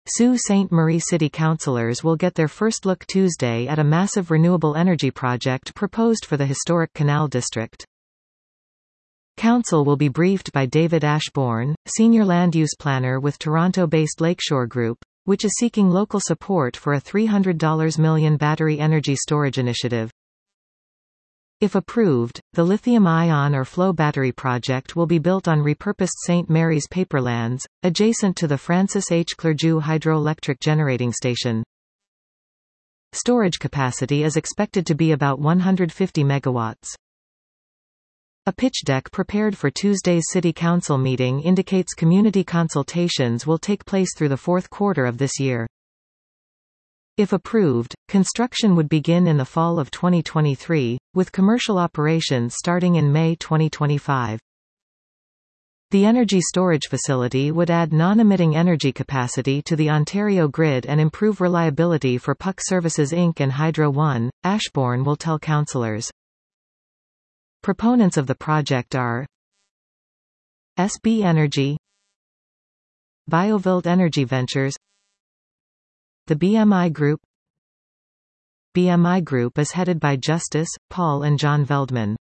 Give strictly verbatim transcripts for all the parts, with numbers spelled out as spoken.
Sault Ste. Marie City Councillors will get their first look Tuesday at a massive renewable energy project proposed for the historic Canal District. Council will be briefed by David Ashbourne, Senior Land Use Planner with Toronto-based Lakeshore Group, which is seeking local support for a three hundred million dollars battery energy storage initiative. If approved, the lithium-ion or flow battery project will be built on repurposed Saint Mary's paperlands, adjacent to the Francis H. Clergeau hydroelectric generating station. Storage capacity is expected to be about one hundred fifty megawatts. A pitch deck prepared for Tuesday's City Council meeting indicates community consultations will take place through the fourth quarter of this year. If approved, construction would begin in the fall of twenty twenty-three, with commercial operations starting in May twenty twenty-five. The energy storage facility would add non-emitting energy capacity to the Ontario grid and improve reliability for Puck Services Incorporated and Hydro One, Ashbourne will tell councillors. Proponents of the project are S B Energy, BioVilt Energy Ventures, the B M I Group. B M I Group is headed by Justice, Paul and John Veldman.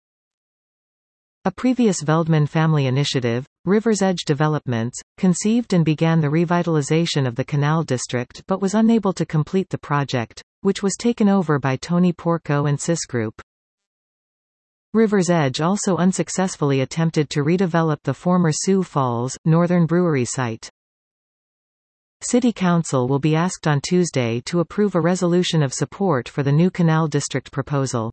A previous Veldman family initiative, River's Edge Developments, conceived and began the revitalization of the Canal District but was unable to complete the project, which was taken over by Tony Porco and Cis Group. River's Edge also unsuccessfully attempted to redevelop the former Sioux Falls, Northern Brewery site. City Council will be asked on Tuesday to approve a resolution of support for the new Canal District proposal.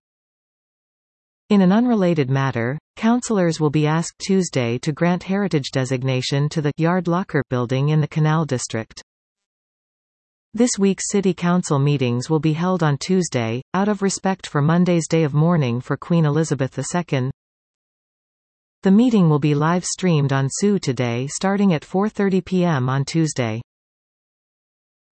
In an unrelated matter, councillors will be asked Tuesday to grant heritage designation to the Yard Locker building in the Canal District. This week's City Council meetings will be held on Tuesday, out of respect for Monday's day of mourning for Queen Elizabeth the Second. The meeting will be live-streamed on S U Today starting at four thirty p m on Tuesday.